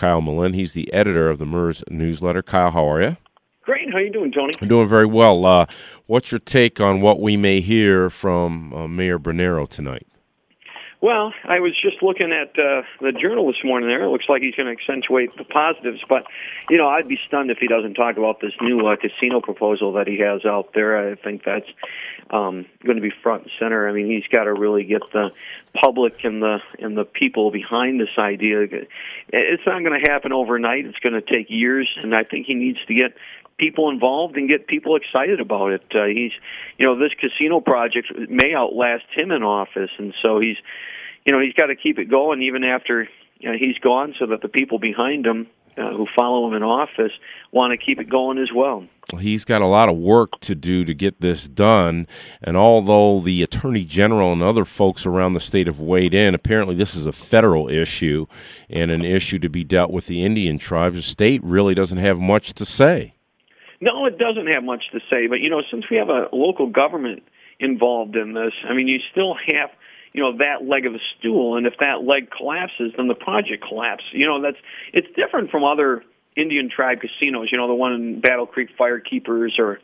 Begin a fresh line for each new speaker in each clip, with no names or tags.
Kyle Malin. He's the editor of the MERS newsletter. Kyle, how are you?
Great. How you doing, Tony?
I'm doing very well. What's your take on what we may hear from Mayor Bernero tonight?
Well, I was just looking at the Journal this morning there. It looks like he's going to accentuate the positives, but, I'd be stunned if he doesn't talk about this new casino proposal that he has out there. I think that's going to be front and center. I mean, he's got to really get the public and the people behind this idea. It's not going to happen overnight. It's going to take years, and I think he needs to get people involved and get people excited about it. This casino project may outlast him in office, and so he's got to keep it going even after he's gone, so that the people behind him who follow him in office want to keep it going as well.
He's got a lot of work to do to get this done, and although the Attorney General and other folks around the state have weighed in, apparently this is a federal issue and an issue to be dealt with the Indian tribes. The state really doesn't have much to say.
No, it doesn't have much to say, but, since we have a local government involved in this, I mean, you still have, that leg of the stool, and if that leg collapses, then the project collapses. It's different from other Indian tribe casinos, the one in Battle Creek Firekeepers or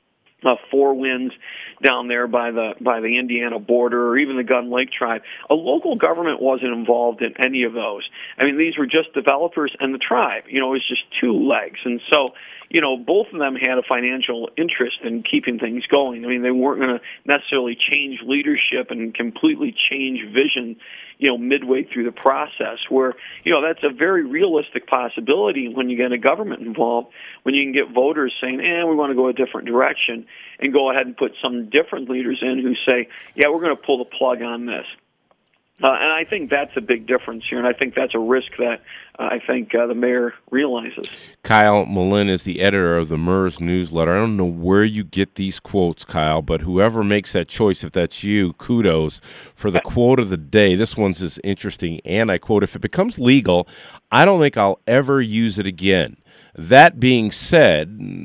Four Winds down there by the Indiana border, or even the Gun Lake tribe. A local government wasn't involved in any of those. I mean, these were just developers and the tribe. It was just two legs, and so both of them had a financial interest in keeping things going. I mean, they weren't going to necessarily change leadership and completely change vision, midway through the process, where, that's a very realistic possibility when you get a government involved, when you can get voters saying, we want to go a different direction, and go ahead and put some different leaders in who say, we're going to pull the plug on this. And I think that's a big difference here, and I think that's a risk that I think the mayor realizes.
Kyle Malin is the editor of the MERS newsletter. I don't know where you get these quotes, Kyle, but whoever makes that choice, if that's you, kudos for the quote of the day. This one's is interesting, and I quote, "If it becomes legal, I don't think I'll ever use it again. That being said,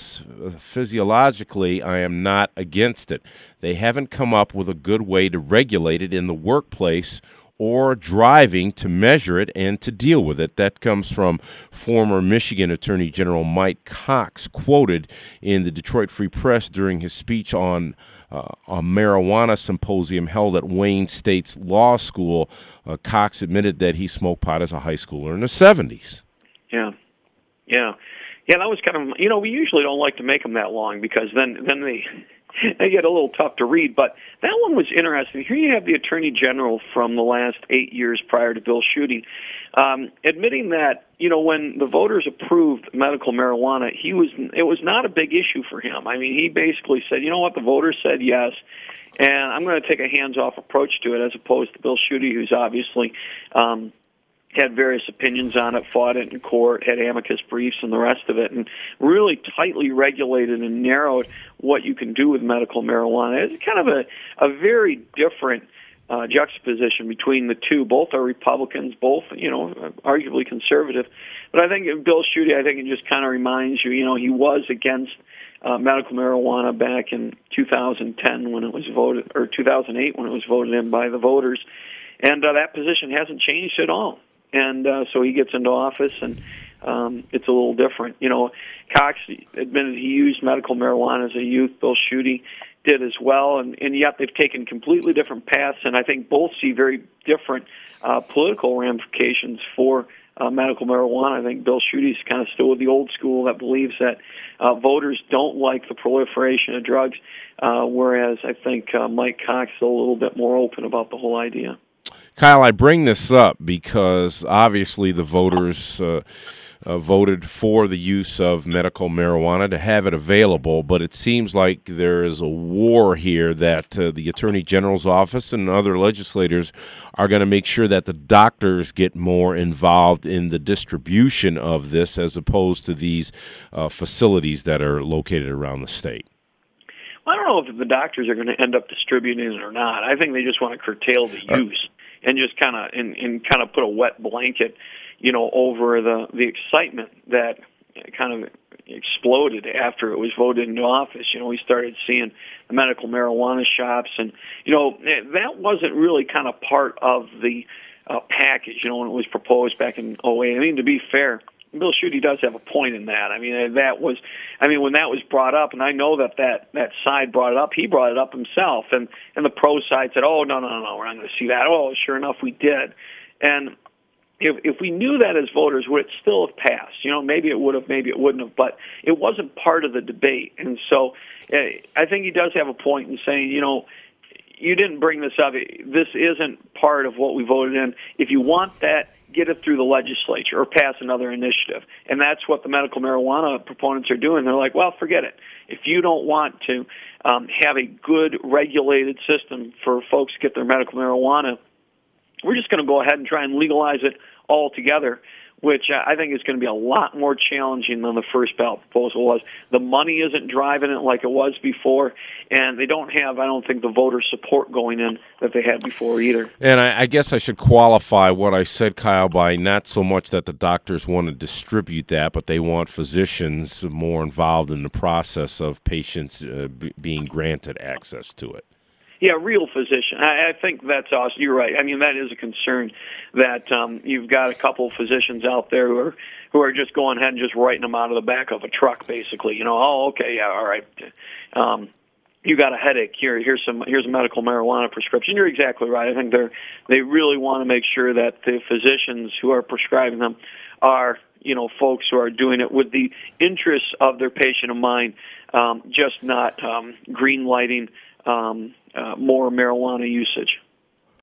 physiologically, I am not against it. They haven't come up with a good way to regulate it in the workplace or driving to measure it and to deal with it." That comes from former Michigan Attorney General Mike Cox, quoted in the Detroit Free Press during his speech on a marijuana symposium held at Wayne State's law school. Cox admitted that he smoked pot as a high schooler in the 70s.
Yeah, that was kind of, we usually don't like to make them that long because then they get a little tough to read. But that one was interesting. Here you have the Attorney General from the last 8 years prior to Bill Schuette, admitting that, when the voters approved medical marijuana, it was not a big issue for him. I mean, he basically said, the voters said yes, and I'm going to take a hands-off approach to it, as opposed to Bill Schuette, who's obviously had various opinions on it, fought it in court, had amicus briefs and the rest of it, and really tightly regulated and narrowed what you can do with medical marijuana. It's kind of a very different juxtaposition between the two. Both are Republicans, both, arguably conservative. But I think Bill Schuette, it just kind of reminds you, he was against medical marijuana back in 2010 when it was voted, or 2008 when it was voted in by the voters. And that position hasn't changed at all. And so he gets into office, and it's a little different. Cox admitted he used medical marijuana as a youth. Bill Schuette did as well, and yet they've taken completely different paths, and I think both see very different political ramifications for medical marijuana. I think Bill Schutte's kind of still with the old school that believes that voters don't like the proliferation of drugs, whereas I think Mike Cox is a little bit more open about the whole idea.
Kyle, I bring this up because obviously the voters voted for the use of medical marijuana to have it available, but it seems like there is a war here that the Attorney General's office and other legislators are going to make sure that the doctors get more involved in the distribution of this as opposed to these facilities that are located around the state.
I don't know if the doctors are going to end up distributing it or not. I think they just want to curtail the use and just kind of put a wet blanket, over the excitement that kind of exploded after it was voted into office. We started seeing the medical marijuana shops, and that wasn't really kind of part of the package, when it was proposed back in '08. I mean, to be fair, Bill Schuette does have a point in that. I mean, when that was brought up, and I know that side brought it up, he brought it up himself, and the pro side said, oh, no, we're not going to see that. Oh, sure enough, we did. And if we knew that as voters, would it still have passed? Maybe it would have, maybe it wouldn't have, but it wasn't part of the debate. And so I think he does have a point in saying, you didn't bring this up. This isn't part of what we voted in. If you want that, get it through the legislature or pass another initiative. And that's what the medical marijuana proponents are doing. They're like, well, forget it. If you don't want to have a good regulated system for folks to get their medical marijuana, we're just going to go ahead and try and legalize it altogether, which I think is going to be a lot more challenging than the first ballot proposal was. The money isn't driving it like it was before, and they don't have, I don't think, the voter support going in that they had before either.
And I guess I should qualify what I said, Kyle, by not so much that the doctors want to distribute that, but they want physicians more involved in the process of patients being granted access to it.
Yeah, real physician. I think that's awesome. You're right. I mean, that is a concern that you've got a couple of physicians out there who are just going ahead and just writing them out of the back of a truck, basically. Oh, okay, yeah, all right. You got a headache. Here's a medical marijuana prescription. You're exactly right. I think they really want to make sure that the physicians who are prescribing them are folks who are doing it with the interests of their patient in mind, just not green lighting more marijuana usage.